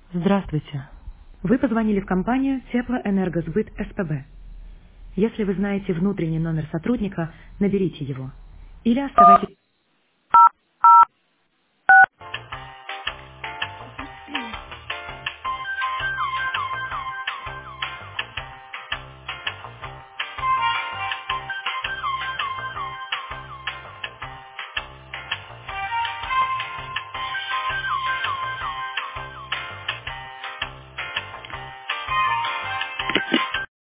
Здравствуйте. Вы позвонили в компанию Теплоэнергосбыт СПБ. Если вы знаете внутренний номер сотрудника, наберите его. Или оставайтесь...